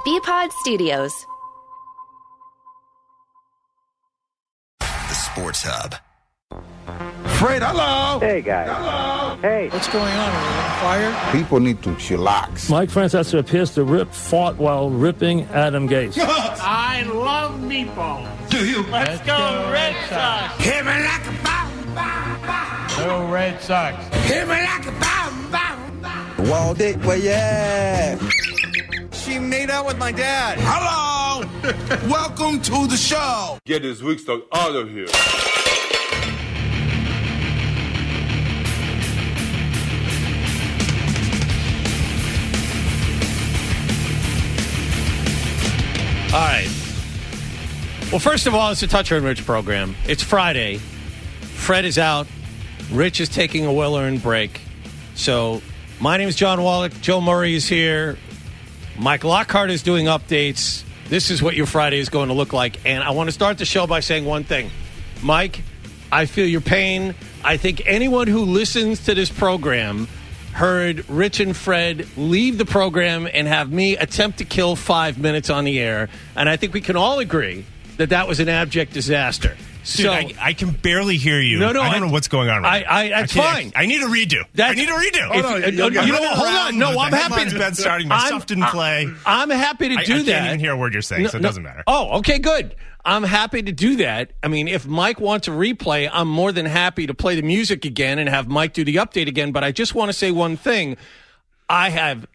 BPod Studios. The Sports Hub. Fred, hello. Hey, guys. Hello. Hey. What's going on? Are we on fire? People need to chillax. Mike Francesa appears to fought while ripping Adam Gase. I love meatballs. Do you? Let's go Red Sox. Hit me like a bomb, bomb, bomb. Go Red Sox. Hit me like a bomb, bomb, bomb. Walt it, well, yeah. She made out with my dad. Hello. Welcome to the show. Get this weak stuff out of here. All right. Well, first of all, it's a Toucher and Rich program. It's Friday. Fred is out. Rich is taking a well-earned break. So my name is John Wallach. Joe Murray is here. Mike Lockhart is doing updates. This is what your Friday is going to look like. And I want to start the show by saying one thing. Mike, I feel your pain. I think anyone who listens to this program heard Rich and Fred leave the program and have me attempt to kill 5 minutes on the air. And I think we can all agree that that was an abject disaster. Dude, I can barely hear you. I don't know what's going on right now. That's fine. I need a redo. I need a redo. Hold on. No, I'm happy. Bed starting. My stuff didn't play. I'm happy to do that. I can't even hear a word you're saying, so it doesn't matter. Oh, okay, good. I'm happy to do that. I mean, if Mike wants a replay, I'm more than happy to play the music again and have Mike do the update again. But I just want to say one thing. I have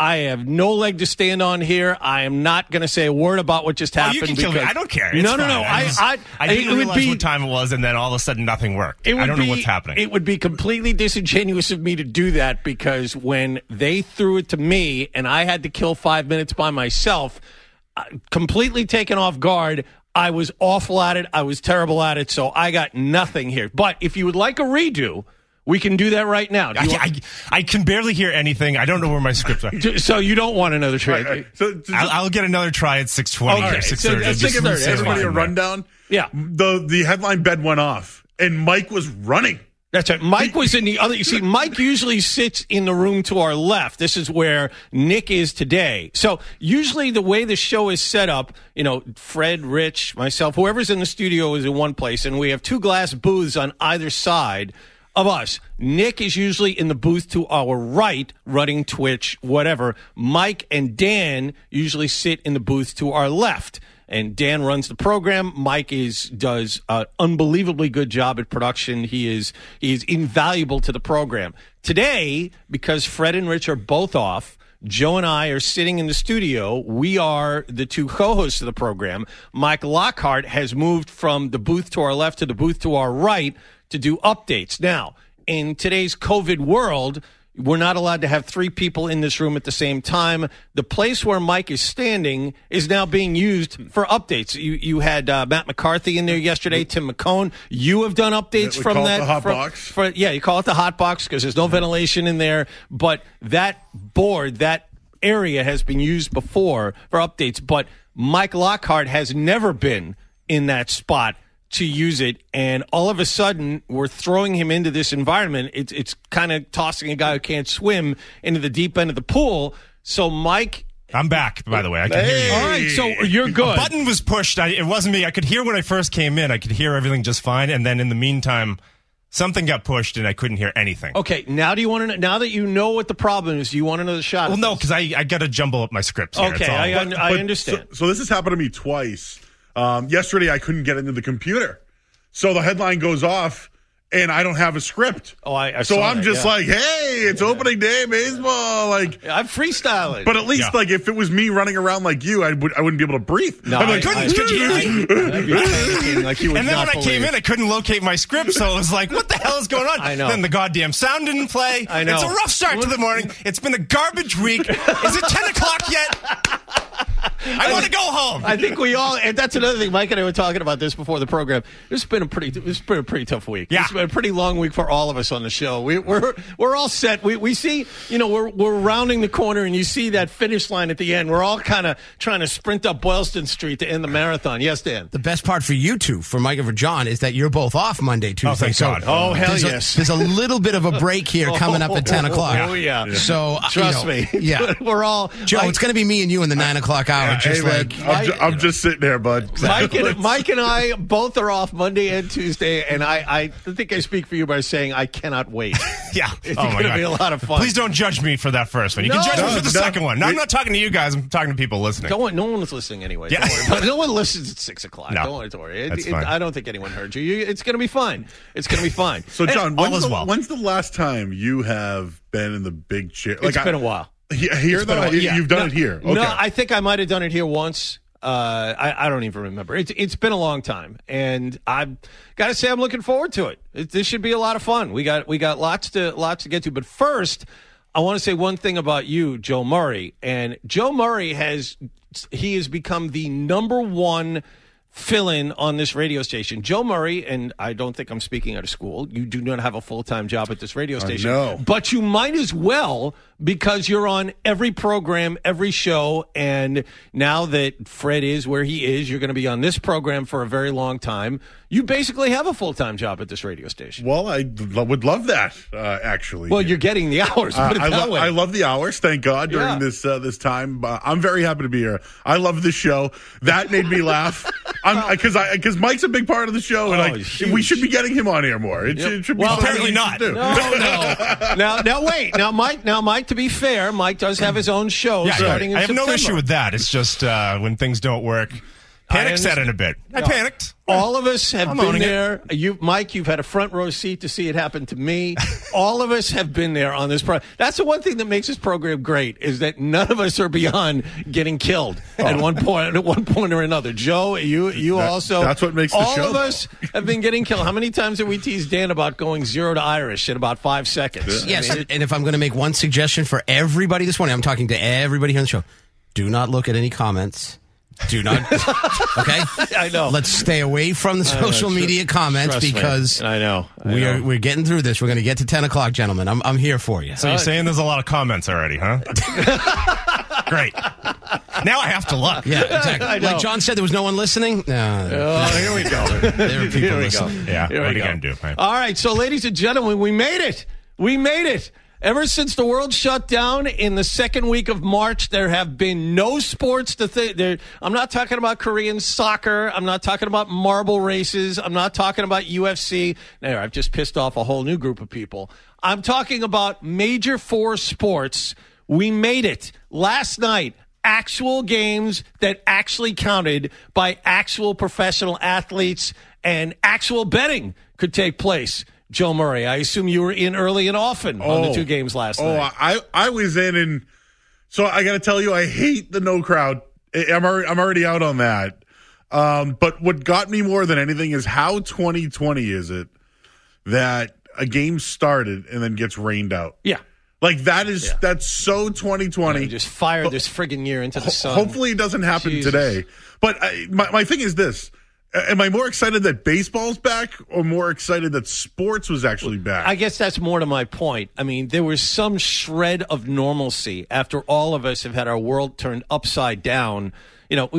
no leg to stand on here. I am not going to say a word about what just happened. You can kill me. I don't care. It's no. I didn't realize what time it was, and then all of a sudden nothing worked. I don't know what's happening. It would be completely disingenuous of me to do that because when they threw it to me and I had to kill 5 minutes by myself, completely taken off guard, I was awful at it. I was terrible at it, so I got nothing here. But if you would like a redo, we can do that right now. I can barely hear anything. I don't know where my scripts are. So you don't want another try? Right. I'll get another try at 6:20 or 6:30. Everybody a rundown. Yeah. The headline bed went off, and Mike was running. That's right. Mike was in the other. You see, Mike usually sits in the room to our left. This is where Nick is today. So usually the way the show is set up, Fred, Rich, myself, whoever's in the studio is in one place, and we have two glass booths on either side of us. Nick is usually in the booth to our right, running Twitch, whatever. Mike and Dan usually sit in the booth to our left. And Dan runs the program. Mike does an unbelievably good job at production. He is invaluable to the program. Today, because Fred and Rich are both off, Joe and I are sitting in the studio. We are the two co-hosts of the program. Mike Lockhart has moved from the booth to our left to the booth to our right to do updates. Now, in today's COVID world, we're not allowed to have three people in this room at the same time. The place where Mike is standing is now being used for updates. You had Matt McCarthy in there yesterday, Tim McCone. You have done updates from that. The hot box. You call it the hot box because there's no ventilation in there. But that board, that area has been used before for updates. But Mike Lockhart has never been in that spot to use it, and all of a sudden we're throwing him into this environment. It's kind of tossing a guy who can't swim into the deep end of the pool. So Mike, I'm back, by the way. I can hear you. All right, so you're good. A button was pushed. It wasn't me. I could hear when I first came in. I could hear everything just fine, and then in the meantime, something got pushed, and I couldn't hear anything. Okay, now do you want to? Now that you know what the problem is, do you want another shot? Well, no, because I got to jumble up my scripts here. Okay, I understand. So this has happened to me twice. Yesterday, I couldn't get into the computer. So the headline goes off, and I don't have a script. Oh, So I'm just like, hey, it's opening day baseball. Like I'm freestyling. But at least, like, if it was me running around like you, I wouldn't be able to breathe. No, I'm like, I'd be panicking like you would. And then when I came in, I couldn't locate my script, so I was like, what the hell is going on? I know. Then the goddamn sound didn't play. I know. It's a rough start to the morning. It's been a garbage week. Is it 10 o'clock yet? I want to go home. I think we all, and that's another thing. Mike and I were talking about this before the program. It's been a pretty tough week. Yeah. It's been a pretty long week for all of us on the show. We're all set. We see, we're rounding the corner, and you see that finish line at the end. We're all kind of trying to sprint up Boylston Street to end the marathon. Yes, Dan. The best part for you two, for Mike and for John, is that you're both off Monday, Tuesday. Oh, thank God. Oh, hell there's yes. There's a little bit of a break here coming up at 10 o'clock. Oh, yeah. So trust me. Yeah. We're all Joe, it's going to be me and you in the 9 o'clock hour. Hey, man, I'm just sitting there, bud. Mike and I both are off Monday and Tuesday, and I think I speak for you by saying I cannot wait. Yeah. It's going to be a lot of fun. Please don't judge me for that first one. You can judge me for the second one. No, I'm not talking to you guys. I'm talking to people listening. No one is listening anyway. Yeah. Don't worry. But no one listens at 6 o'clock. No. Don't worry. That's fine. I don't think anyone heard you. It's going to be fine. It's going to be fine. So, John, well. when's the last time you have been in the big chair? It's been a while. Here, though? You've done it here. Okay. No, I think I might have done it here once. I don't even remember. It's been a long time, and I've got to say I'm looking forward to it. This should be a lot of fun. We got lots to get to. But first, I want to say one thing about you, Joe Murray. And Joe Murray has become the number one fill-in on this radio station. Joe Murray, and I don't think I'm speaking out of school, you do not have a full-time job at this radio station. No. But you might as well, because you're on every program, every show, and now that Fred is where he is, you're going to be on this program for a very long time. You basically have a full-time job at this radio station. Well, I would love that, actually. Well, you're getting the hours. Put it that way. I love the hours, thank God, during this time. I'm very happy to be here. I love this show. That made me laugh. Because Mike's a big part of the show, and we should be getting him on air more. It should be apparently not. No. Now wait. Now Mike. To be fair, Mike does have his own show starting in I have September. no issue with that. It's just when things don't work. Panic set in a bit. I panicked. All of us have been owning there. Mike, you've had a front row seat to see it happen to me. All of us have been there on this program. That's the one thing that makes this program great, is that none of us are beyond getting killed at one point or another. Joe, you also. That's what makes the show. All of us have been getting killed. How many times have we teased Dan about going 0 to Irish in about 5 seconds? Yes, and if I'm going to make one suggestion for everybody this morning, I'm talking to everybody here on the show. Do not look at any comments. Do not. Okay? I know. Let's stay away from the social media comments because I know. We're getting through this. We're going to get to 10 o'clock, gentlemen. I'm here for you. So you're saying there's a lot of comments already, huh? Great. Now I have to look. Yeah, exactly. Like John said, there was no one listening. No. Here we go. There are people listening. Yeah, Here what are we you go. going to do? Right? All right, so ladies and gentlemen, we made it. We made it. Ever since the world shut down in the second week of March, there have been no sports to think. I'm not talking about Korean soccer. I'm not talking about marble races. I'm not talking about UFC. There, I've just pissed off a whole new group of people. I'm talking about major four sports. We made it. Last night, actual games that actually counted by actual professional athletes, and actual betting could take place. Joe Murray, I assume you were in early and often on the two games last night. I was in, and so I got to tell you, I hate the no crowd. I'm already out on that. But what got me more than anything is how 2020 is it that a game started and then gets rained out? Yeah. Like that's so 2020. Just fired this friggin' year into the sun. Hopefully it doesn't happen today. But my thing is this. Am I more excited that baseball's back or more excited that sports was actually back? I guess that's more to my point. I mean, there was some shred of normalcy after all of us have had our world turned upside down. You know,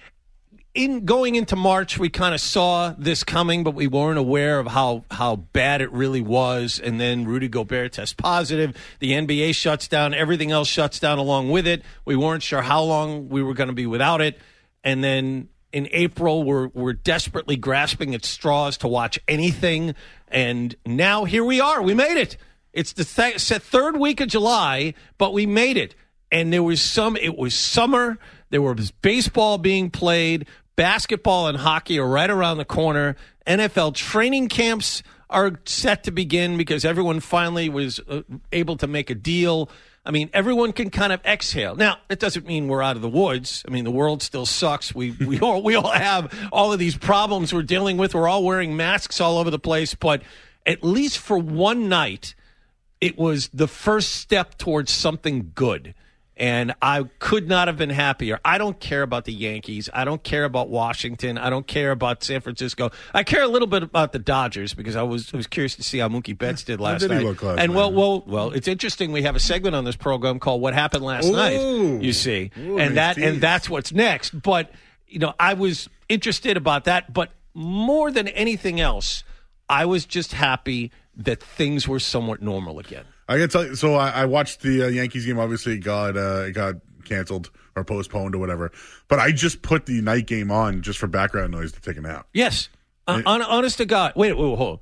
in going into March, we kind of saw this coming, but we weren't aware of how bad it really was. And then Rudy Gobert tests positive. The NBA shuts down. Everything else shuts down along with it. We weren't sure how long we were going to be without it. And then in April, we're desperately grasping at straws to watch anything. And now here we are. We made it. It's the third week of July, but we made it. And it was summer. There was baseball being played. Basketball and hockey are right around the corner. NFL training camps are set to begin because everyone finally was able to make a deal. I mean, everyone can kind of exhale. Now, it doesn't mean we're out of the woods. I mean, the world still sucks. We all have all of these problems we're dealing with. We're all wearing masks all over the place. But at least for one night, it was the first step towards something good. And I could not have been happier. I don't care about the Yankees. I don't care about Washington. I don't care about San Francisco. I care a little bit about the Dodgers because I was curious to see how Mookie Betts did last night. How did he look last and night? well, it's interesting. We have a segment on this program called "What Happened Last Night." You see, and that's what's next. But I was interested about that. But more than anything else, I was just happy that things were somewhat normal again. I got to tell you, so I watched the Yankees game. Obviously, it got canceled or postponed or whatever. But I just put the night game on just for background noise to take a nap. Yes. Honest to God. Wait, hold on.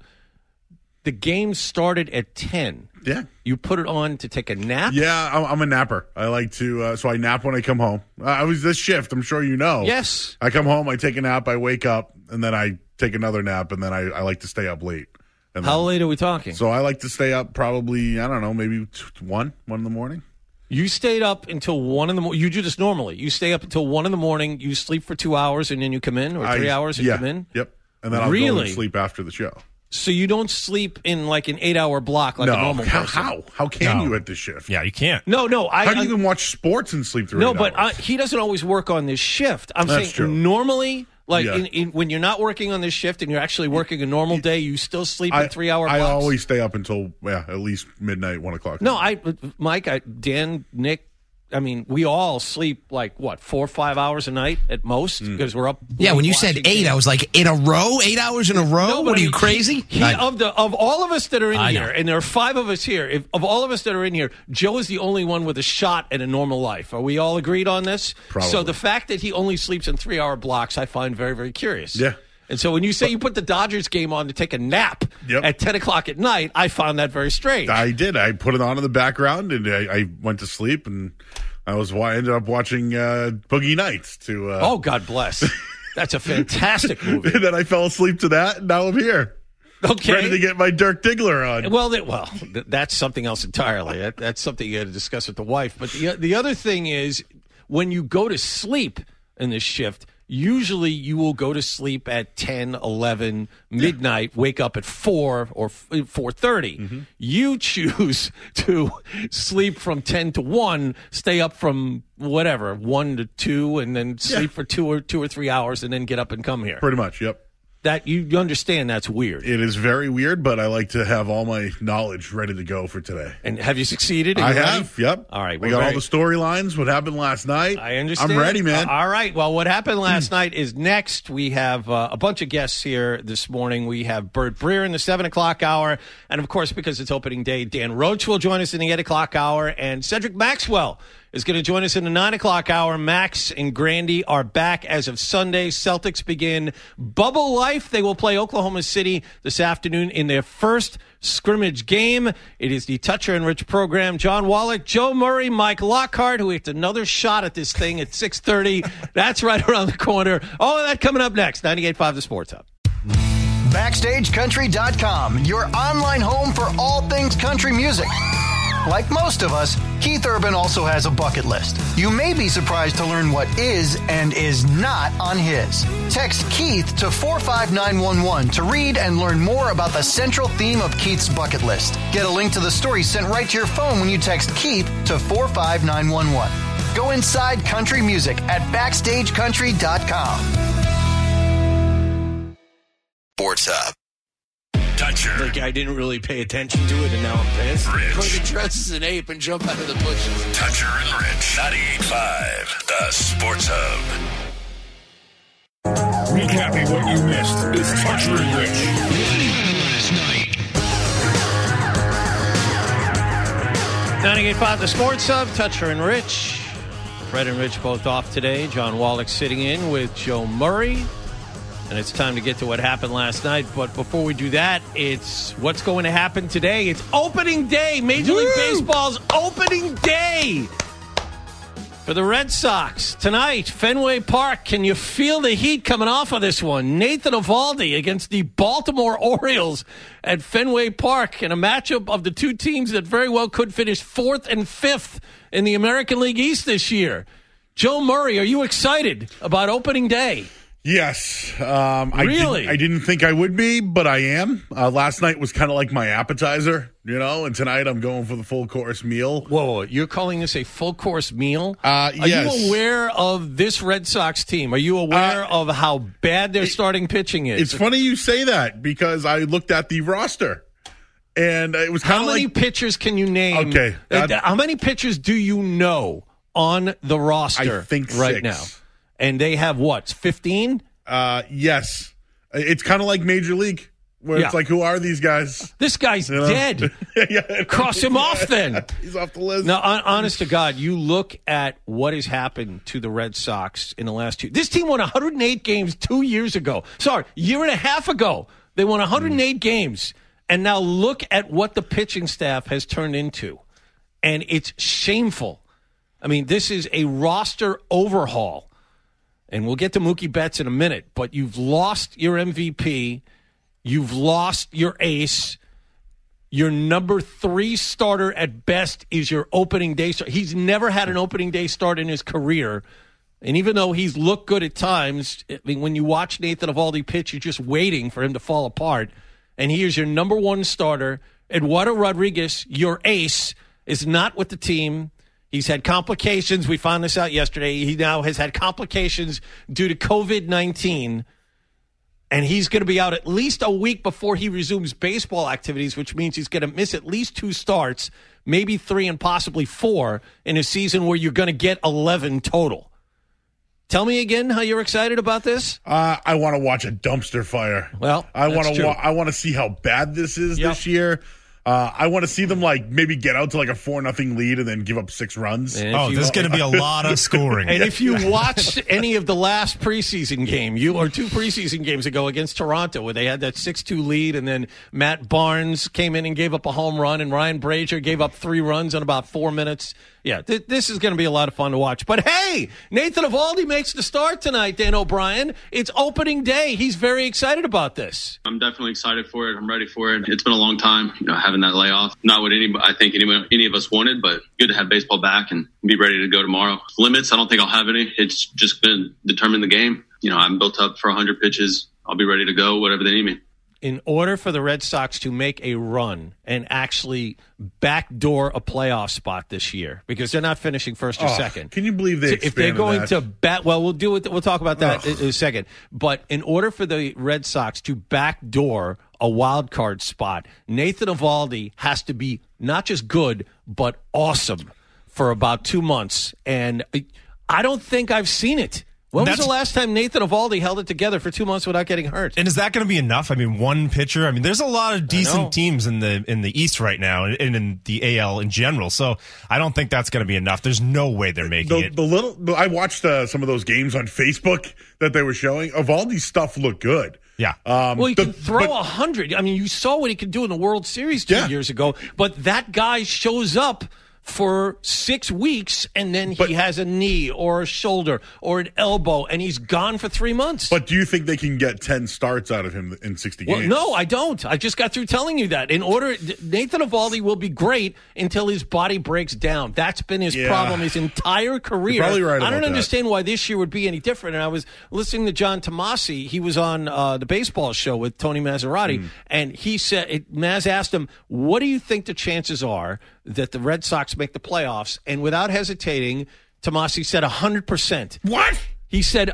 The game started at 10. Yeah. You put it on to take a nap? Yeah, I'm a napper. I like to, so I nap when I come home. I was this shift, I'm sure you know. Yes. I come home, I take a nap, I wake up, and then I take another nap, and then I like to stay up late. And How late are we talking? So I like to stay up probably, I don't know, maybe 1 in the morning. You stayed up until 1 in the morning. You do this normally. You stay up until 1 in the morning, you sleep for 2 hours, and then you come in, or 3 hours and come in? Yep. And then I'll go and sleep after the show. So you don't sleep in like an 8-hour block like a normal person? How can you at this shift? Yeah, you can't. No. How do you even watch sports and sleep through 8 hours? But he doesn't always work on this shift. I'm That's saying true. Normally, when you're not working on this shift and you're actually working a normal day, you still sleep in 3-hour blocks? I always stay up until at least midnight, 1 o'clock. No, Mike, Dan, Nick, we all sleep like 4 or 5 hours a night at most because we're up. Yeah, when you said 8, I was like, in a row? 8 hours in a row? No, what are you, crazy? Of all of us that are in I here, know. and there are 5 of us here, of all of us that are in here, Joe is the only one with a shot at a normal life. Are we all agreed on this? Probably. So the fact that he only sleeps in 3-hour blocks, I find very, very curious. Yeah. And so when you say you put the Dodgers game on to take a nap Yep. at 10 o'clock at night, I found that very strange. I did. I put it on in the background, and I went to sleep, and I ended up watching Boogie Nights. Oh, God bless. That's a fantastic movie. And then I fell asleep to that, and now I'm here. Okay. Ready to get my Dirk Diggler on. Well, that's something else entirely. That's something you got to discuss with the wife. But the other thing is, when you go to sleep in this shift, usually you will go to sleep at 10, 11, midnight, wake up at 4 or 4:30. Mm-hmm. You choose to sleep from 10 to 1, stay up from 1 to 2, and then sleep for 2 or 3 hours, and then get up and come here. Pretty much, yep. That you understand that's weird. It is very weird, but I like to have all my knowledge ready to go for today. And have you succeeded? I have, yep. All right. We got all the storylines, what happened last night. I understand. I'm ready, man. All right. Well, what happened last night is next. We have a bunch of guests here this morning. We have Bert Breer in the 7 o'clock hour. And, of course, because it's opening day, Dan Roach will join us in the 8 o'clock hour. And Cedric Maxwell is going to join us in the 9 o'clock hour. Max and Grandy are back as of Sunday. Celtics begin bubble life. They will play Oklahoma City this afternoon in their first scrimmage game. It is the Toucher and Rich program. John Wallach, Joe Murray, Mike Lockhart, who gets another shot at this thing at 6:30. That's right around the corner. All of that coming up next. 98.5 The Sports Hub. BackstageCountry.com, your online home for all things country music. Like most of us, Keith Urban also has a bucket list. You may be surprised to learn what is and is not on his. Text Keith to 45911 to read and learn more about the central theme of Keith's bucket list. Get a link to the story sent right to your phone when you text Keith to 45911. Go inside country music at BackstageCountry.com. Sports Hub. Toucher. Like I didn't really pay attention to it, and now I'm pissed. Rich. Go get dressed as an ape and jump out of the bushes. Toucher and Rich. 98.5 The Sports Hub. Recapping what you missed is Toucher and Rich. Last night. 98.5 The Sports Hub. Toucher and Rich. Fred and Rich both off today. John Wallach sitting in with Joe Murray. And it's time to get to what happened last night. But before we do that, it's what's going to happen today. It's opening day. Major League Baseball's opening day for the Red Sox. Tonight, Fenway Park. Can you feel the heat coming off of this one? Nathan Eovaldi against the Baltimore Orioles at Fenway Park in a matchup of the two teams that very well could finish 4th and 5th in the American League East this year. Joe Murray, are you excited about opening day? Yes. Really? I didn't think I would be, but I am. Last night was kind of like my appetizer, and tonight I'm going for the full course meal. Whoa, you're calling this a full course meal? Yes. Are you aware of this Red Sox team? Are you aware of how bad their starting pitching is? It's funny you say that because I looked at the roster. And it was kind of like... How many pitchers can you name? Okay. How many pitchers do you know on the roster I think right 6. now? And they have what, 15? Yes. It's kind of like Major League, where it's like, who are these guys? This guy's dead. Cross him off then. He's off the list. Now, honest to God, you look at what has happened to the Red Sox in the last 2. This team won 108 games 2 years ago. Sorry, a year and a half ago. They won 108 games. And now look at what the pitching staff has turned into. And it's shameful. I mean, this is a roster overhaul. And we'll get to Mookie Betts in a minute, but you've lost your MVP. You've lost your ace. Your number 3 starter at best is your opening day start. He's never had an opening day start in his career. And even though he's looked good at times, I mean, when you watch Nathan Eovaldi pitch, you're just waiting for him to fall apart. And he is your number 1 starter. Eduardo Rodriguez, your ace, is not with the team. He's had complications. We found this out yesterday. He now has had complications due to COVID-19, and he's going to be out at least a week before he resumes baseball activities, which means he's going to miss at least 2 starts, maybe 3 and possibly 4 in a season where you're going to get 11 total. Tell me again how you're excited about this. I want to watch a dumpster fire. Well, I want to see how bad this is this year. I want to see them maybe get out to a 4-0 lead and then give up 6 runs. There's going to be a lot of scoring. And if you watched any of the last preseason game, or 2 preseason games ago against Toronto, where they had that 6-2 lead, and then Matt Barnes came in and gave up a home run, and Ryan Brazier gave up 3 runs in about 4 minutes. Yeah, this is going to be a lot of fun to watch. But hey, Nathan Eovaldi makes the start tonight, Dan O'Brien. It's opening day. He's very excited about this. I'm definitely excited for it. I'm ready for it. It's been a long time, having that layoff. Not what any of us wanted, but good to have baseball back and be ready to go tomorrow. Limits, I don't think I'll have any. It's just been determined the game. I'm built up for 100 pitches. I'll be ready to go, whatever they need me. In order for the Red Sox to make a run and actually backdoor a playoff spot this year, because they're not finishing first or second. Can you believe they if they're going that? to bat? Well, we'll do it. We'll talk about that in a second. But in order for the Red Sox to backdoor a wild card spot, Nathan Eovaldi has to be not just good but awesome for about 2 months, and I don't think I've seen it. When was the last time Nathan Eovaldi held it together for 2 months without getting hurt? And is that going to be enough? I mean, 1 pitcher. I mean, there's a lot of decent teams in the East right now, and in the AL in general. So I don't think that's going to be enough. There's no way they're making it. I watched some of those games on Facebook that they were showing. Eovaldi's stuff looked good. Yeah. Well, he can throw 100. I mean, you saw what he could do in the World Series 2 years ago. But that guy shows up for 6 weeks, and then he has a knee or a shoulder or an elbow, and he's gone for 3 months. But do you think they can get 10 starts out of him in 60 games? No, I don't. I just got through telling you that. Nathan Eovaldi will be great until his body breaks down. That's been his problem his entire career. You're probably right I don't about understand why this year would be any different. And I was listening to John Tomasi. He was on the baseball show with Tony Maserati, and he said, Maz asked him, what do you think the chances are that the Red Sox make the playoffs? And without hesitating, Tomasi said 100%. What? He said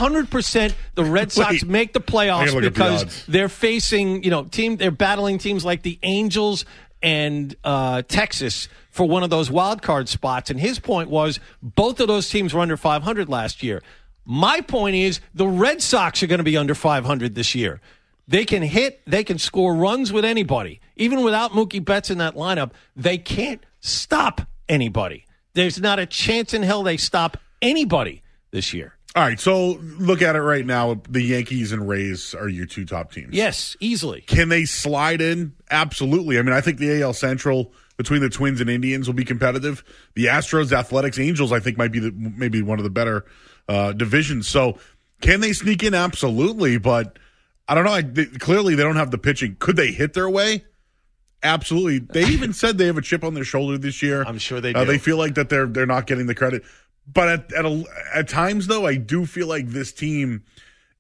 100% the Red Sox make the playoffs because they're facing, they're battling teams like the Angels and Texas for one of those wild card spots. And his point was both of those teams were under 500 last year. My point is the Red Sox are going to be under 500 this year. They can hit, they can score runs with anybody. Even without Mookie Betts in that lineup, they can't stop anybody. There's not a chance in hell they stop anybody this year. All right, so look at it right now. The Yankees and Rays are your 2 top teams. Yes, easily. Can they slide in? Absolutely. I mean, I think the AL Central between the Twins and Indians will be competitive. The Astros, Athletics, Angels, I think might be maybe one of the better divisions. So can they sneak in? Absolutely, but I don't know. Clearly, they don't have the pitching. Could they hit their way? Absolutely. They even said they have a chip on their shoulder this year. I'm sure they do. They feel like that they're not getting the credit. But at times, though, I do feel like this team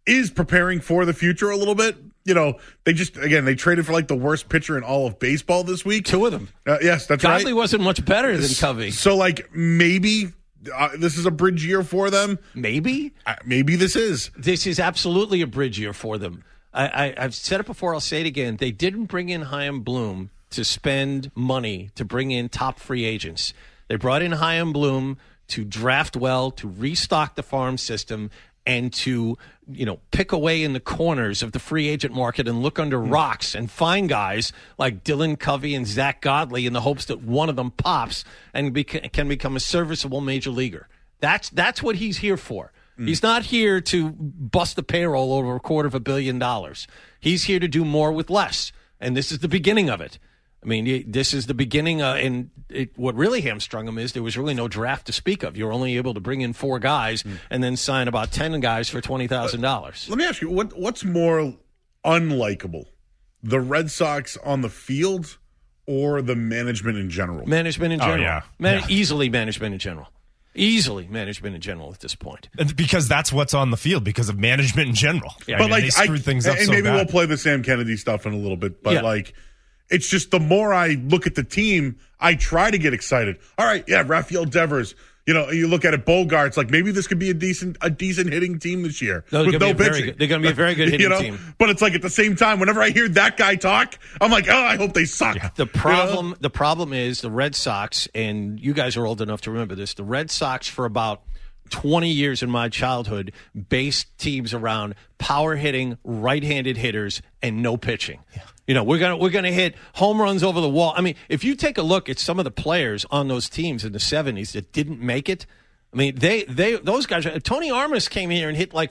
is preparing for the future a little bit. They traded for like the worst pitcher in all of baseball this week. 2 of them. Yes, that's right. Godley wasn't much better than Covey. So, maybe this is a bridge year for them. Maybe? Maybe this is. This is absolutely a bridge year for them. I've said it before, I'll say it again. They didn't bring in Chaim Bloom to spend money to bring in top free agents. They brought in Chaim Bloom to draft well, to restock the farm system, and to, pick away in the corners of the free agent market and look under rocks and find guys like Dylan Covey and Zach Godley in the hopes that one of them pops and can become a serviceable major leaguer. That's what he's here for. He's not here to bust the payroll over $250 million. He's here to do more with less, and this is the beginning of it. I mean, this is the beginning, and what really hamstrung him is there was really no draft to speak of. You're only able to bring in 4 guys and then sign about 10 guys for $20,000. Let me ask you, what's more unlikable, the Red Sox on the field or the management in general? Management in general. Oh, yeah. Easily management in general. Easily management in general at this point. Because that's what's on the field, because of management in general. Yeah, but they screwed things up and so maybe bad. we'll play the Sam Kennedy stuff in a little bit, but it's just the more I look at the team, I try to get excited. All right, Rafael Devers. You look at it, Bogarts, like maybe this could be a decent hitting team this year with no pitching. They're going to be a very good hitting team. But it's like at the same time, whenever I hear that guy talk, I'm like, oh, I hope they suck. Yeah. The problem is the Red Sox, and you guys are old enough to remember this. The Red Sox for about 20 years in my childhood based teams around power hitting, right-handed hitters, and no pitching. Yeah. We're gonna hit home runs over the wall. I mean, if you take a look at some of the players on those teams in the 70s that didn't make it, I mean, those guys. Tony Armas came here and hit like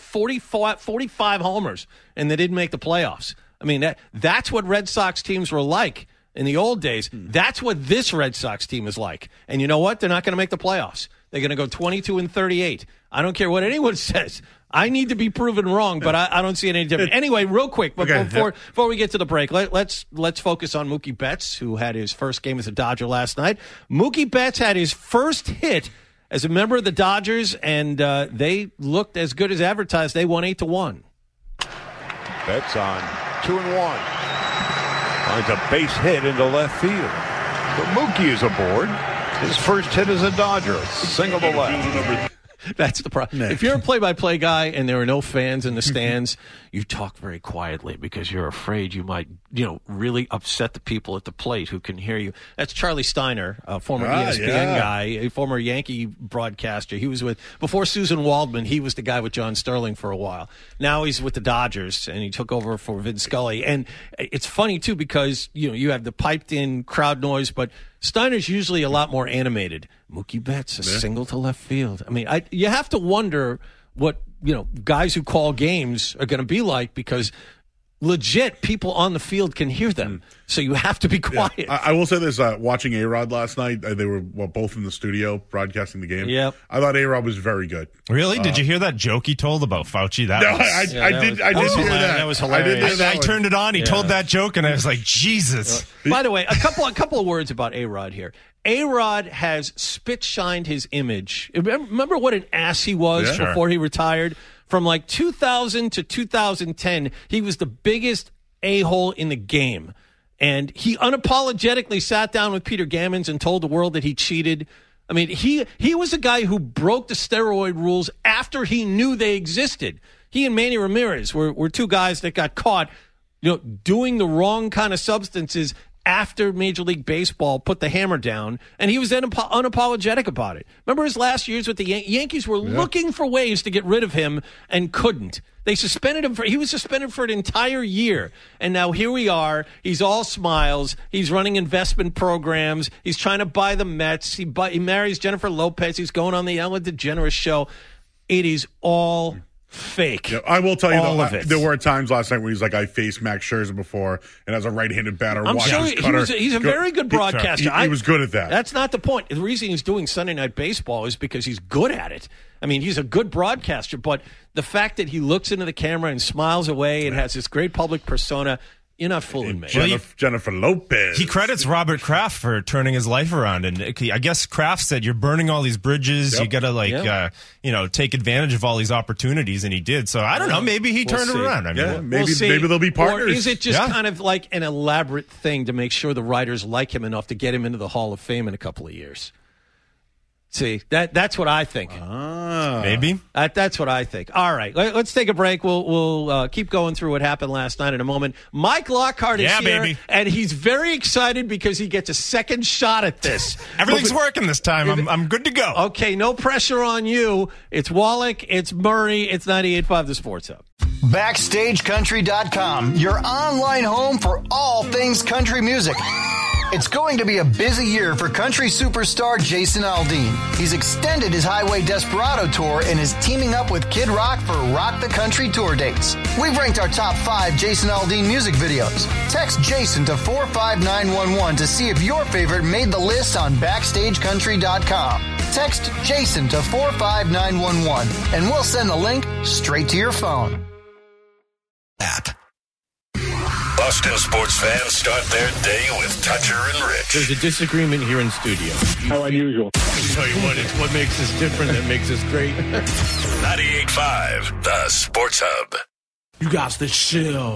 45 homers, and they didn't make the playoffs. I mean, that's what Red Sox teams were like in the old days. That's what this Red Sox team is like. And you know what? They're not going to make the playoffs. They're going to go 22-38. I don't care what anyone says. I need to be proven wrong, but I don't see it any different. Anyway, real quick, before we get to the break, let's focus on Mookie Betts, who had his first game as a Dodger last night. Mookie Betts had his first hit as a member of the Dodgers, and they looked as good as advertised. They won 8-1. Betts on 2-1. Finds a base hit into left field. But Mookie is aboard. His first hit as a Dodger, single to left. That's the problem. If you're a play-by-play guy and there are no fans in the stands, you talk very quietly because you're afraid you might, really upset the people at the plate who can hear you. That's Charlie Steiner, a former ESPN guy, a former Yankee broadcaster. He was before Susan Waldman, he was the guy with John Sterling for a while. Now he's with the Dodgers, and he took over for Vin Scully. And it's funny, too, because, you have the piped-in crowd noise, but Steiner's usually a lot more animated. Mookie Betts, a single to left field. I mean, you have to wonder what, guys who call games are going to be like, because legit people on the field can hear them. So you have to be quiet. Yeah. I will say this, watching A-Rod last night, they were both in the studio broadcasting the game. Yep. I thought A-Rod was very good. Really? Did you hear that joke he told about Fauci? I did hear that. That was hilarious. I turned it on. He told that joke, and I was like, Jesus. By the way, a couple of words about A-Rod here. A-Rod has spit-shined his image. Remember what an ass he was before he retired? From like 2000 to 2010, he was the biggest a-hole in the game. And he unapologetically sat down with Peter Gammons and told the world that he cheated. I mean, he was a guy who broke the steroid rules after he knew they existed. He and Manny Ramirez were two guys that got caught, doing the wrong kind of substances after Major League Baseball put the hammer down, and he was then unapologetic about it. Remember his last years with the Yankees were looking for ways to get rid of him and couldn't. They suspended him he was suspended for an entire year. And now here we are. He's all smiles. He's running investment programs. He's trying to buy the Mets. He marries Jennifer Lopez. He's going on the Ellen DeGeneres show. It is all fake. Yeah, I will tell you, there were times last night where he's like, I faced Max Scherzer before, and as a right-handed batter, I'm sure he's a very good broadcaster. He was good at that. That's not the point. The reason he's doing Sunday Night Baseball is because he's good at it. I mean, he's a good broadcaster, but the fact that he looks into the camera and smiles away and has this great public persona, You're not fooling me. Jennifer Lopez. He credits Robert Kraft for turning his life around, and I guess Kraft said, "You're burning all these bridges. You got to take advantage of all these opportunities," and he did. So I don't know. Maybe he turned it around. I mean, maybe they'll be partners. Or is it just kind of like an elaborate thing to make sure the writers like him enough to get him into the Hall of Fame in a couple of years? See, that's what I think. Maybe. That's what I think. All right, let's take a break. We'll keep going through what happened last night in a moment. Mike Lockhart is here, baby. and he's very excited because he gets a second shot at this. Everything's working this time. I'm good to go. Okay, no pressure on you. It's Wallach, it's Murray, it's 98.5 The Sports Hub. BackstageCountry.com, your online home for all things country music. It's going to be a busy year for country superstar Jason Aldean. He's extended his Highway Desperado tour and is teaming up with Kid Rock for Rock the Country tour dates. We've ranked our top 5 Jason Aldean music videos. Text Jason to 45911 to see if your favorite made the list on BackstageCountry.com. Text Jason to 45911 and we'll send the link straight to your phone. App. Boston sports fans start their day with Toucher and Rich. There's a disagreement here in studio. How unusual. I'll tell you what, it's what makes us different that makes us great. 98.5, The Sports Hub. You got to chill.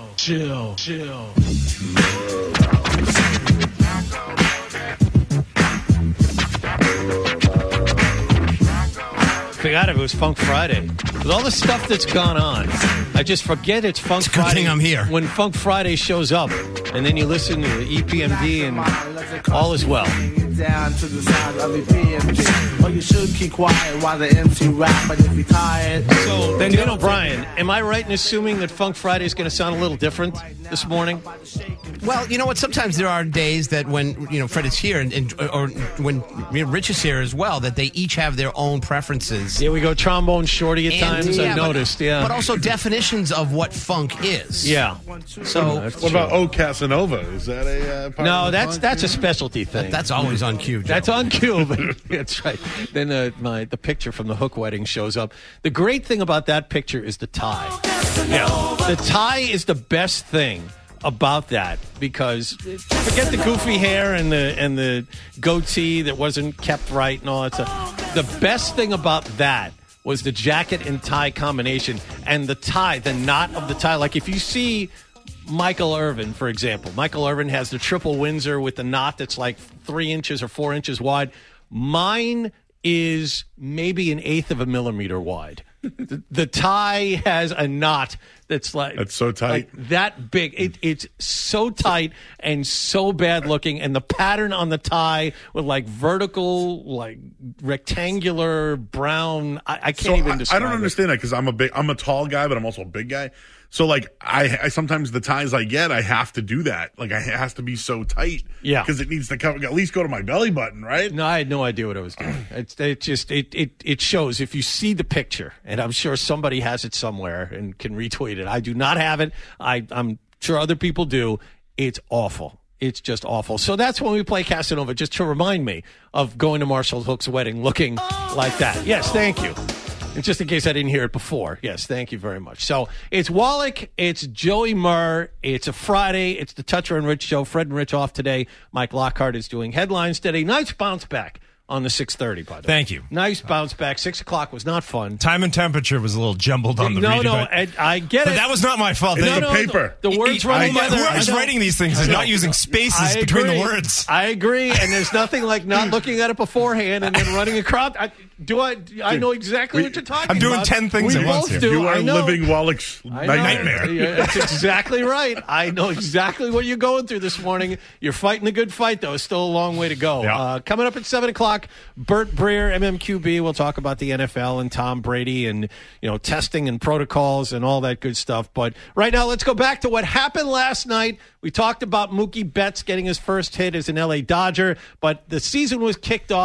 Forgot it was Funk Friday. With all the stuff that's gone on, I just forget it's Funk Friday. Good thing I'm here. When Funk Friday shows up, and then you listen to EPMD and all is well. Down to the side of the PMG. Or you should keep quiet while the MC rap, but if you're tired. So, then O'Brien, am I right in assuming that Funk Friday is going to sound a little different this morning? Well, you know what? Sometimes there are days that when Fred is here, or when Rich is here as well, that they each have their own preferences. Yeah, we go trombone shorty at times. I've noticed. But also definitions of what funk is. Yeah. So what about O Casanova? Is that a part no? of the That's a specialty thing. That's always on cue. Joe. That's on cue. But that's right. Then the picture from the Hook wedding shows up. The great thing about that picture is the tie. Yeah, the tie is the best thing about that, because forget the goofy hair and the goatee that wasn't kept right and all that stuff. The best thing about that was the jacket and tie combination, and the tie, the knot of the tie. Like if you see Michael Irvin, for example, Michael Irvin has the triple Windsor with the knot that's like 3 inches or 4 inches wide. Mine is maybe 1/8 of a millimeter wide. The tie has a knot that's so tight, like that big. It's so tight and so bad looking, and the pattern on the tie with like vertical, like rectangular brown. I can't even describe. I don't understand that because I'm a tall guy, but I'm also a big guy. So like I sometimes the ties I get, I have to do that. Like it has to be so tight. Yeah. Because it needs to cover, at least go to my belly button, right? No, I had no idea what I was doing. It shows if you see the picture, and I'm sure somebody has it somewhere and can retweet it. I do not have it. I'm sure other people do. It's awful. It's just awful. So that's when we play Casanova, just to remind me of going to Marshall Hook's wedding looking like that. Yes, thank you. And just in case I didn't hear it before. Yes, thank you very much. So it's Wallach, it's Joey Murr, it's a Friday, it's the Toucher and Rich show. Fred and Rich off today. Mike Lockhart is doing headlines today. Nice bounce back on the 6:30, by the way. Thank you. Nice bounce back. 6 o'clock was not fun. Time and temperature was a little jumbled on the reading. No, I get it. But that was not my fault. It's the paper. The words run together. Whoever's writing these things is not using spaces between the words. I agree, and there's nothing like not looking at it beforehand and then running across. I know exactly what you're talking about. I'm doing 10 things at once here. You are living Wallach's nightmare. That's exactly right. I know exactly what you're going through this morning. You're fighting a good fight, though. It's still a long way to go. Yeah. Coming up at 7 o'clock, Bert Breer, MMQB. We'll talk about the NFL and Tom Brady and testing and protocols and all that good stuff. But right now, let's go back to what happened last night. We talked about Mookie Betts getting his first hit as an LA Dodger, but the season was kicked off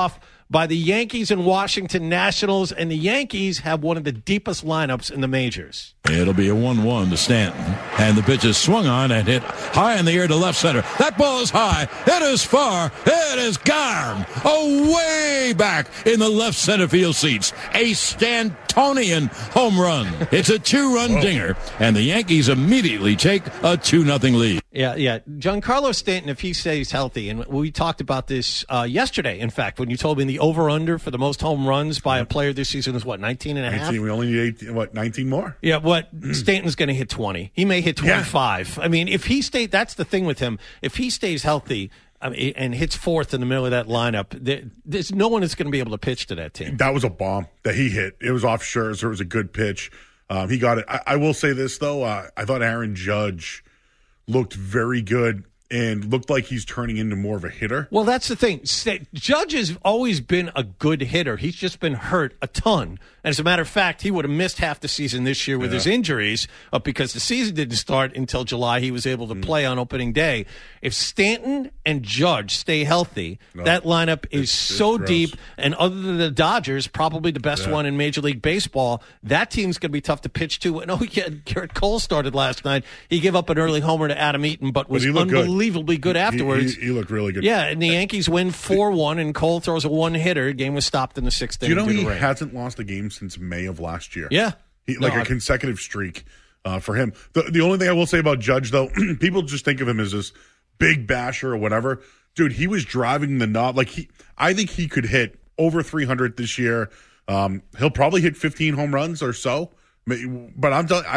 by the Yankees and Washington Nationals, and the Yankees have one of the deepest lineups in the majors. It'll be a 1-1 to Stanton. And the pitch is swung on and hit high in the air to left center. That ball is high. It is far. It is gone. Way back in the left center field seats. A Stantonian home run. It's a 2-run dinger. And the Yankees immediately take a 2-0 lead. Yeah. Giancarlo Stanton, if he stays healthy, and we talked about this yesterday, in fact, when you told me the over-under for the most home runs by a player this season is, 19 and a half? We only need 19 more? Yeah, Stanton's going to hit 20. He may hit 25. Yeah. I mean, if he stays, that's the thing with him. If he stays healthy and hits fourth in the middle of that lineup, there's no one that's going to be able to pitch to that team. That was a bomb that he hit. It was off Scherzer. It was a good pitch. He got it. I will say this, though. I thought Aaron Judge looked very good and looked like he's turning into more of a hitter. Well, that's the thing. Judge has always been a good hitter. He's just been hurt a ton. And as a matter of fact, he would have missed half the season this year with his injuries because the season didn't start until July. He was able to play on opening day. If Stanton and Judge stay healthy, that lineup is so deep. And other than the Dodgers, probably the best one in Major League Baseball, that team's going to be tough to pitch to. And Garrett Cole started last night. He gave up an early homer to Adam Eaton, but was unbelievably good afterwards. He looked really good. Yeah, and the Yankees win 4-1, and Cole throws a one-hitter. Game was stopped in the sixth inning. Do you know he hasn't lost a game since May of last year? Yeah. A consecutive streak for him. The only thing I will say about Judge, though, people just think of him as this big basher or whatever. Dude, he was driving the knob. I think he could hit over 300 this year. He'll probably hit 15 home runs or so. But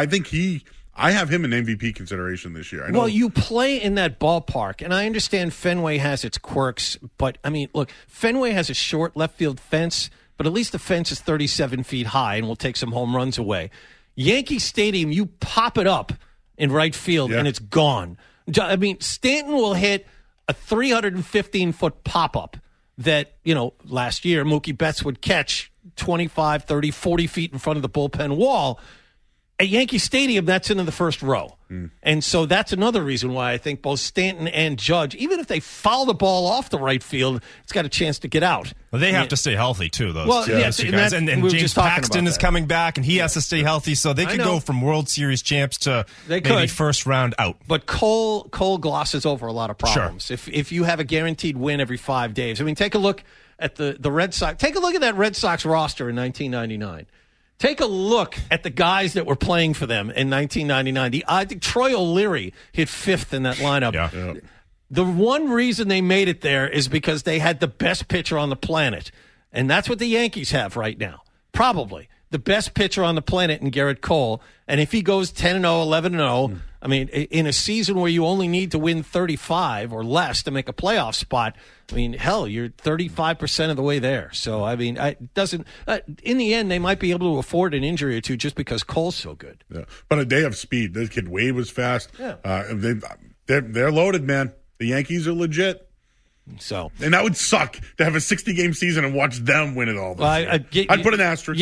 I have him in MVP consideration this year. Well, you play in that ballpark, and I understand Fenway has its quirks, but, I mean, look, Fenway has a short left field fence, but at least the fence is 37 feet high and will take some home runs away. Yankee Stadium, you pop it up in right field, and it's gone. I mean, Stanton will hit a 315-foot pop-up that, last year Mookie Betts would catch 25, 30, 40 feet in front of the bullpen wall. At Yankee Stadium, that's into the first row. And so that's another reason why I think both Stanton and Judge, even if they foul the ball off the right field, it's got a chance to get out. Well, they have to stay healthy, too, those two guys. And James Paxton is coming back, and he has to stay healthy, so they could go from World Series champs to maybe first round out. But Cole glosses over a lot of problems. Sure. If you have a guaranteed win every 5 days. I mean, take a look at the Red Sox. Take a look at that Red Sox roster in 1999. Take a look at the guys that were playing for them in 1999. I think Troy O'Leary hit fifth in that lineup. Yeah. The one reason they made it there is because they had the best pitcher on the planet. And that's what the Yankees have right now. Probably the best pitcher on the planet in Garrett Cole. And if he goes 10-0, 11-0, I mean, in a season where you only need to win 35 or less to make a playoff spot, I mean, hell, you're 35% of the way there. So, I mean, it doesn't. In the end, they might be able to afford an injury or two just because Cole's so good. Yeah, but they have speed. This kid Wade was fast. Yeah. They're loaded, man. The Yankees are legit. So, and that would suck to have a 60-game season and watch them win it all. I'd put an asterisk.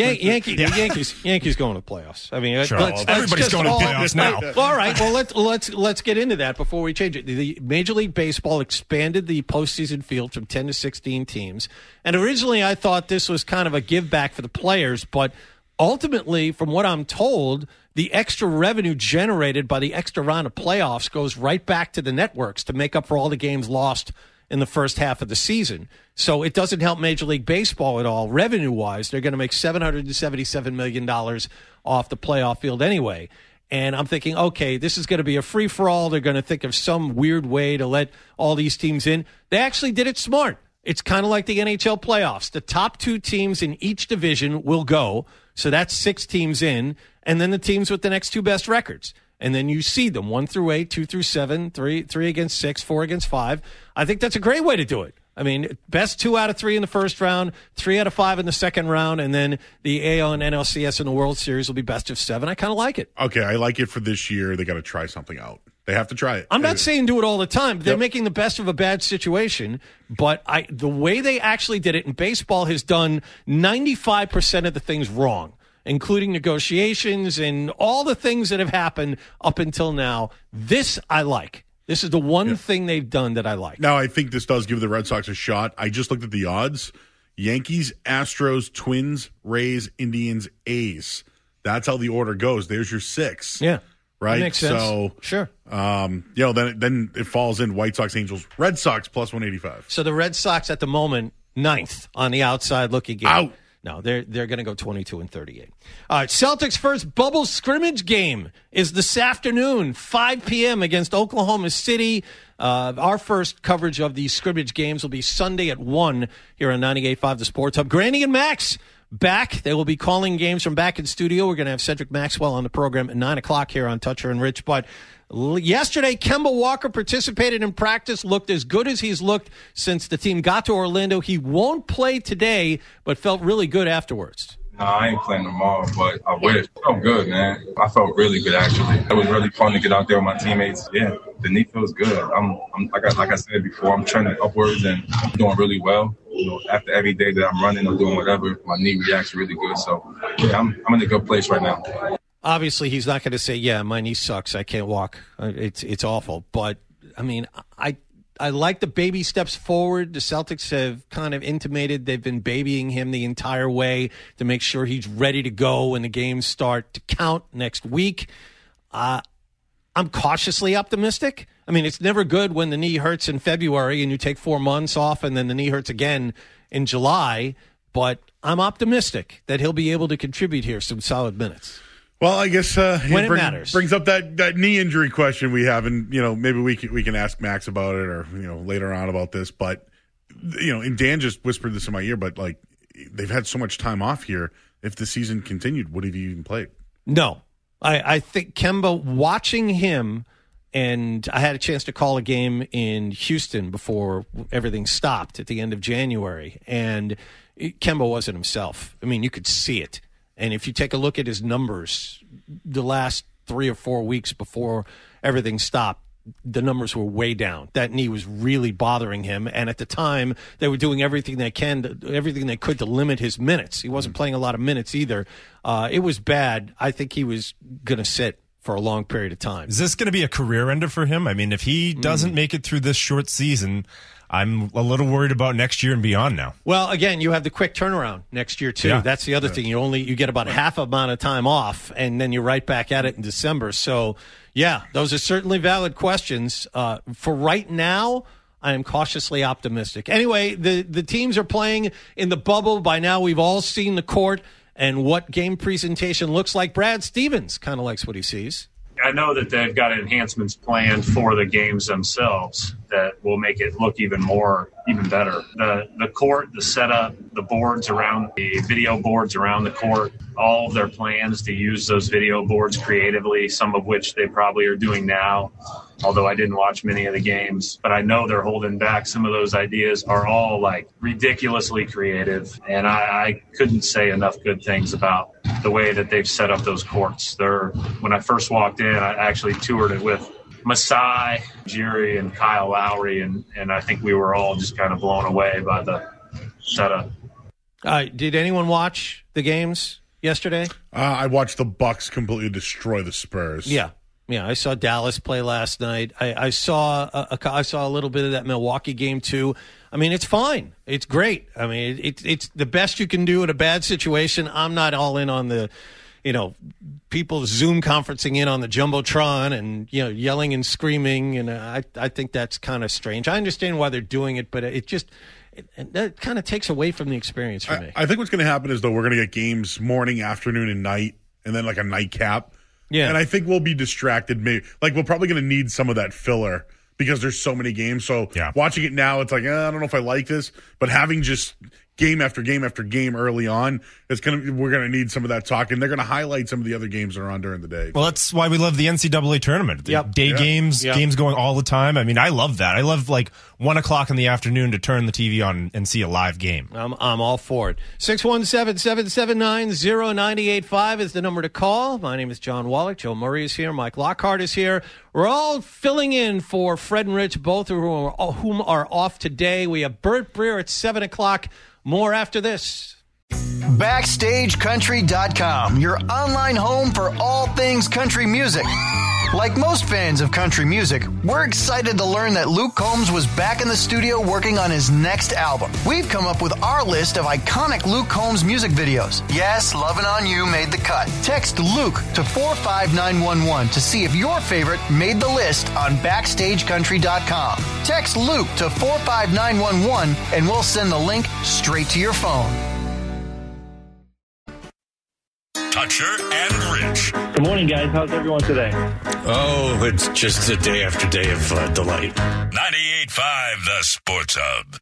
Yankees going to the playoffs. I mean, sure. Everybody's going to the playoffs now. All right. Well, let's get into that before we change it. The Major League Baseball expanded the postseason field from 10 to 16 teams, and originally I thought this was kind of a give back for the players, but ultimately, from what I'm told, the extra revenue generated by the extra round of playoffs goes right back to the networks to make up for all the games lost in the first half of the season. So it doesn't help Major League Baseball at all. Revenue-wise, they're going to make $777 million off the playoff field anyway. And I'm thinking, okay, this is going to be a free-for-all. They're going to think of some weird way to let all these teams in. They actually did it smart. It's kind of like the NHL playoffs. The top 2 teams in each division will go. So that's 6 teams in. And then the teams with the next 2 best records. And then you seed them 1 through 8, 2 through 7, 3 against 6, 4 against 5. I think that's a great way to do it. I mean, best 2 out of 3 in the first round, 3 out of 5 in the second round, and then the AL and NLCS in the World Series will be best of 7. I kind of like it. Okay, I like it for this year. They got to try something out. They have to try it. I'm not saying do it all the time. They're making the best of a bad situation, but the way they actually did it, and baseball has done 95% of the things wrong, including negotiations and all the things that have happened up until now. This I like. This is the one thing they've done that I like. Now, I think this does give the Red Sox a shot. I just looked at the odds. Yankees, Astros, Twins, Rays, Indians, A's. That's how the order goes. There's your 6. Yeah. Right? Makes sense. So, sure. Then it falls in White Sox, Angels, Red Sox plus 185. So the Red Sox at the moment, 9th on the outside looking game. Out. No, they're going to go 22-38. All right, Celtics' first bubble scrimmage game is this afternoon, 5 p.m. against Oklahoma City. Our first coverage of these scrimmage games will be Sunday at 1 here on 98.5 The Sports Hub. Granny and Max back. They will be calling games from back in studio. We're going to have Cedric Maxwell on the program at 9 o'clock here on Toucher and Rich. But yesterday, Kemba Walker participated in practice, looked as good as he's looked since the team got to Orlando. He won't play today, but felt really good afterwards. No, I ain't playing tomorrow, but I wish. I felt good, man. I felt really good, actually. It was really fun to get out there with my teammates. Yeah, the knee feels good. I'm like I said before, I'm trending upwards and I'm doing really well. You know, after every day that I'm running or doing whatever, my knee reacts really good. So, yeah, I'm in a good place right now. Obviously, he's not going to say, yeah, my knee sucks. I can't walk. It's awful. But, I mean, I like the baby steps forward. The Celtics have kind of intimated they've been babying him the entire way to make sure he's ready to go when the games start to count next week. I'm cautiously optimistic. I mean, it's never good when the knee hurts in February and you take 4 months off and then the knee hurts again in July. But I'm optimistic that he'll be able to contribute here some solid minutes. Well, I guess when it matters. Brings up that knee injury question we have, and maybe we can ask Max about it, or later on about this. But and Dan just whispered this in my ear, but like they've had so much time off here. If the season continued, would he even played? No, I think Kemba, watching him, and I had a chance to call a game in Houston before everything stopped at the end of January, and Kemba wasn't himself. I mean, you could see it. And if you take a look at his numbers, the last 3 or 4 weeks before everything stopped, the numbers were way down. That knee was really bothering him. And at the time, they were doing everything they could to limit his minutes. He wasn't playing a lot of minutes either. It was bad. I think he was going to sit for a long period of time. Is this going to be a career ender for him? I mean, if he doesn't make it through this short season, I'm a little worried about next year and beyond now. Well, again, you have the quick turnaround next year, too. Yeah. That's the other thing. You get about half amount of time off, and then you're right back at it in December. So, yeah, those are certainly valid questions. For right now, I am cautiously optimistic. Anyway, the teams are playing in the bubble. By now, we've all seen the court and what game presentation looks like. Brad Stevens kind of likes what he sees. I know that they've got enhancements planned for the games themselves that will make it look even better. The court, the setup, the boards around, the video boards around the court, all of their plans to use those video boards creatively, some of which they probably are doing now, although I didn't watch many of the games. But I know they're holding back. Some of those ideas are all like ridiculously creative, and I couldn't say enough good things about the way that they've set up those courts. When I first walked in, I actually toured it with Masai, Jerry, and Kyle Lowry, and I think we were all just kind of blown away by the setup. Did anyone watch the games yesterday? I watched the Bucks completely destroy the Spurs. Yeah, I saw Dallas play last night. I saw a little bit of that Milwaukee game too. I mean, it's fine. It's great. I mean, it's the best you can do in a bad situation. I'm not all in on the, people Zoom conferencing in on the Jumbotron and, yelling and screaming. And I think that's kind of strange. I understand why they're doing it, but that kind of takes away from the experience for me. I think what's going to happen is, though, we're going to get games morning, afternoon, and night, and then like a nightcap. Yeah. And I think we'll be distracted. Maybe we're probably going to need some of that filler because there's so many games. So watching it now, it's like, I don't know if I like this. But having just game after game after game early on, we're going to need some of that talk. And they're going to highlight some of the other games that are on during the day. Well, that's why we love the NCAA tournament. Games, games going all the time. I mean, I love that. I love 1 o'clock in the afternoon to turn the TV on and see a live game. I'm all for it. 617-779-0985 is the number to call. My name is John Wallach. Joe Murray is here. Mike Lockhart is here. We're all filling in for Fred and Rich, both of whom are off today. We have Bert Breer at 7 o'clock. More after this. BackstageCountry.com, your online home for all things country music. Like most fans of country music, we're excited to learn that Luke Combs was back in the studio working on his next album. We've come up with our list of iconic Luke Combs music videos. Yes, Lovin' On You made the cut. Text Luke to 45911 to see if your favorite made the list on BackstageCountry.com. Text Luke to 45911 and we'll send the link straight to your phone. Toucher and Rich. Good morning, guys. How's everyone today? Oh, it's just a day after day of delight. 98.5 The Sports Hub.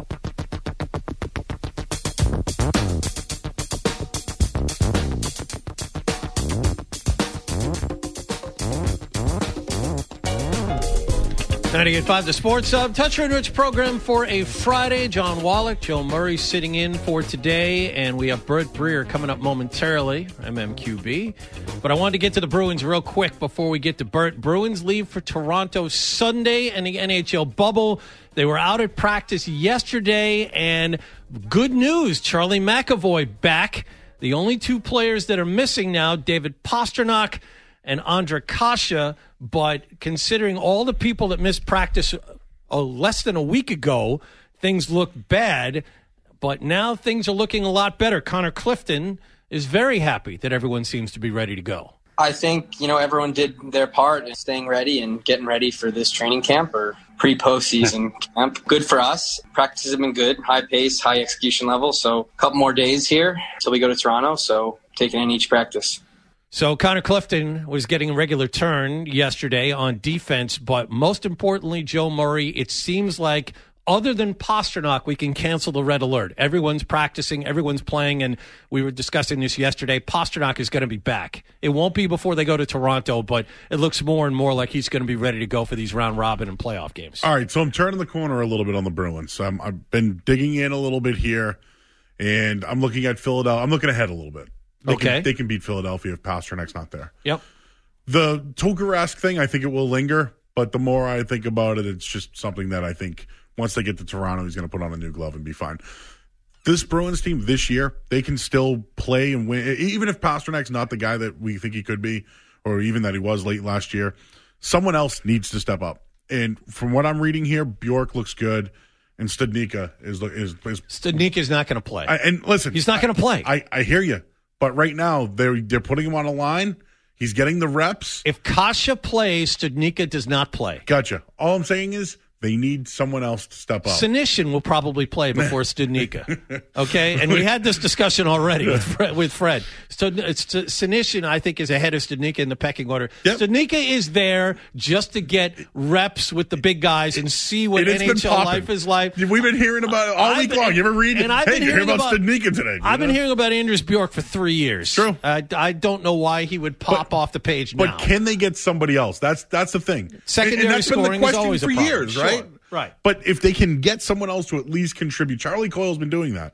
.98.5 The Sports Hub, Toucher and Rich program for a Friday. John Wallach, Joe Murray sitting in for today, and we have Bert Breer coming up momentarily, MMQB. But I wanted to get to the Bruins real quick before we get to Bert. Bruins leave for Toronto Sunday in the NHL bubble. They were out at practice yesterday, and good news, Charlie McAvoy back. The only two players that are missing now, David Pastrnak and Ondrej Kase, but considering all the people that missed practice less than a week ago, things look bad, but now things are looking a lot better. Connor Clifton is very happy that everyone seems to be ready to go. I think, everyone did their part in staying ready and getting ready for this training camp or pre-postseason camp. Good for us. Practices have been good, high pace, high execution level, so a couple more days here until we go to Toronto, so taking in each practice. So Connor Clifton was getting a regular turn yesterday on defense, but most importantly, Joe Murray, it seems like other than Pastrnak, we can cancel the red alert. Everyone's practicing, everyone's playing, and we were discussing this yesterday. Pastrnak is going to be back. It won't be before they go to Toronto, but it looks more and more like he's going to be ready to go for these round-robin and playoff games. All right, so I'm turning the corner a little bit on the Bruins. I've been digging in a little bit here, and I'm looking at Philadelphia. I'm looking ahead a little bit. They can beat Philadelphia if Pasternak's not there. Yep. The Tuukka-esque thing, I think it will linger, but the more I think about it, it's just something that I think once they get to Toronto, he's going to put on a new glove and be fine. This Bruins team this year, they can still play and win. Even if Pasternak's not the guy that we think he could be, or even that he was late last year, someone else needs to step up. And from what I'm reading here, Bjork looks good, and Studnicka is Studnicka's not going to play. And listen, he's not going to play. I hear you. But right now, they're putting him on a line. He's getting the reps. If Kase plays, Studnicka does not play. Gotcha. All I'm saying is they need someone else to step up. Senyshyn will probably play before Studnicka. Okay? And we had this discussion already with Fred. So Senyshyn, I think, is ahead of Studnicka in the pecking order. Yep. Studnicka is there just to get reps with the big guys and see what NHL life is like. We've been hearing about it all week long. You ever read it? Hey, you're hearing about Studnicka today. I've been hearing about Anders Bjork for 3 years. True. I don't know why he would pop off the page now. But can they get somebody else? That's the thing. Secondary scoring is always a problem. For years, right? Right. But if they can get someone else to at least contribute, Charlie Coyle's been doing that.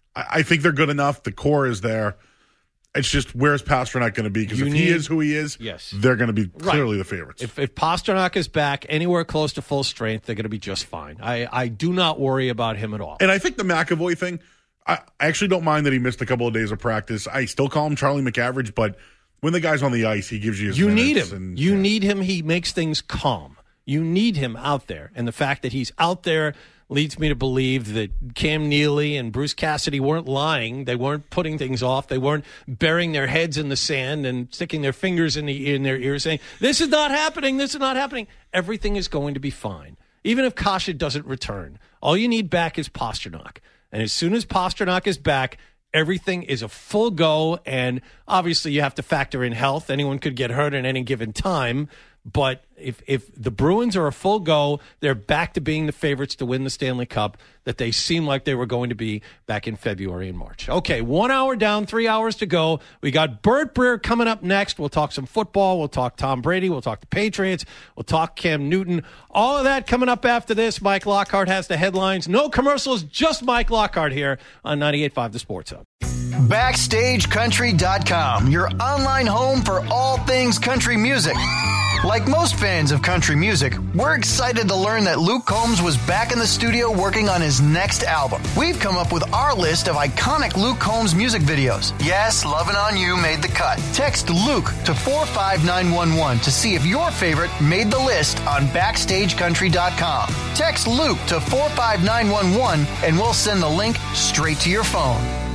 I think they're good enough. The core is there. It's just, where's Pastrnak going to be? Because if he is who he is, they're going to be clearly the favorites. If Pastrnak is back anywhere close to full strength, they're going to be just fine. I do not worry about him at all. And I think the McAvoy thing, I actually don't mind that he missed a couple of days of practice. I still call him Charlie McAverage, but when the guy's on the ice, he gives you his minutes. You need him. He makes things calm. You need him out there. And the fact that he's out there leads me to believe that Cam Neely and Bruce Cassidy weren't lying. They weren't putting things off. They weren't burying their heads in the sand and sticking their fingers in their ears saying, this is not happening, this is not happening. Everything is going to be fine. Even if Kase doesn't return, all you need back is Pastrnak. And as soon as Pastrnak is back, everything is a full go. And obviously you have to factor in health. Anyone could get hurt at any given time. But if the Bruins are a full go, they're back to being the favorites to win the Stanley Cup that they seem like they were going to be back in February and March. Okay, 1 hour down, 3 hours to go. We got Bert Breer coming up next. We'll talk some football. We'll talk Tom Brady. We'll talk the Patriots. We'll talk Cam Newton. All of that coming up after this. Mike Lockhart has the headlines. No commercials, just Mike Lockhart here on 98.5 The Sports Hub. BackstageCountry.com, your online home for all things country music. Like most fans of country music, we're excited to learn that Luke Combs was back in the studio working on his next album. We've come up with our list of iconic Luke Combs music videos. Yes, Lovin' On You made the cut. Text Luke to 45911 to see if your favorite made the list on BackstageCountry.com. Text Luke to 45911 and we'll send the link straight to your phone.